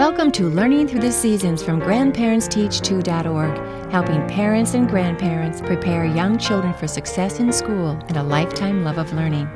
Welcome to Learning Through the Seasons from GrandparentsTeach2.org, helping parents and grandparents prepare young children for success in school and a lifetime love of learning.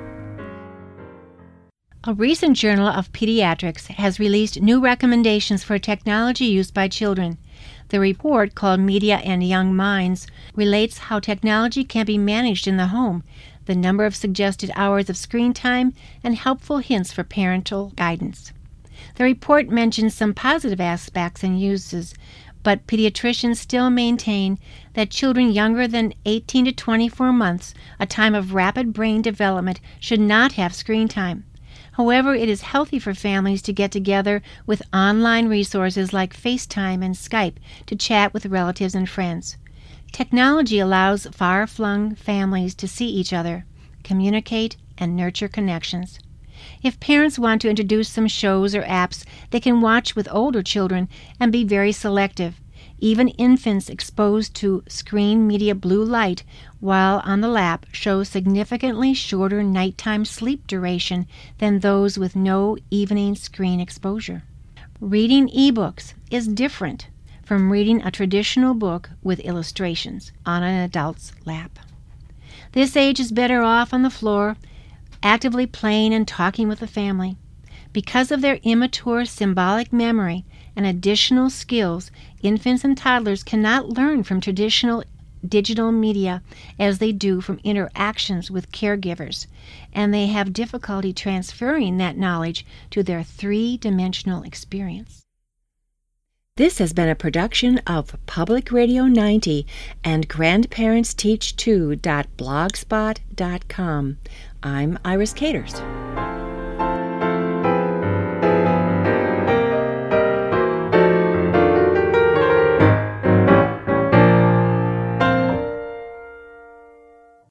A recent Journal of Pediatrics has released new recommendations for technology use by children. The report, called Media and Young Minds, relates how technology can be managed in the home, the number of suggested hours of screen time, and helpful hints for parental guidance. The report mentions some positive aspects and uses, but pediatricians still maintain that children younger than 18 to 24 months, a time of rapid brain development, should not have screen time. However, it is healthy for families to get together with online resources like FaceTime and Skype to chat with relatives and friends. Technology allows far-flung families to see each other, communicate, and nurture connections. If parents want to introduce some shows or apps they can watch with older children and be very selective, even infants exposed to screen media blue light while on the lap show significantly shorter nighttime sleep duration than those with no evening screen exposure. Reading ebooks is different from reading a traditional book with illustrations on an adult's lap. This age is better off on the floor, actively playing and talking with the family. Because of their immature symbolic memory and additional skills, infants and toddlers cannot learn from traditional digital media as they do from interactions with caregivers, and they have difficulty transferring that knowledge to their three-dimensional experience. This has been a production of Public Radio 90 and GrandparentsTeach2.blogspot.com. I'm Iris Caters.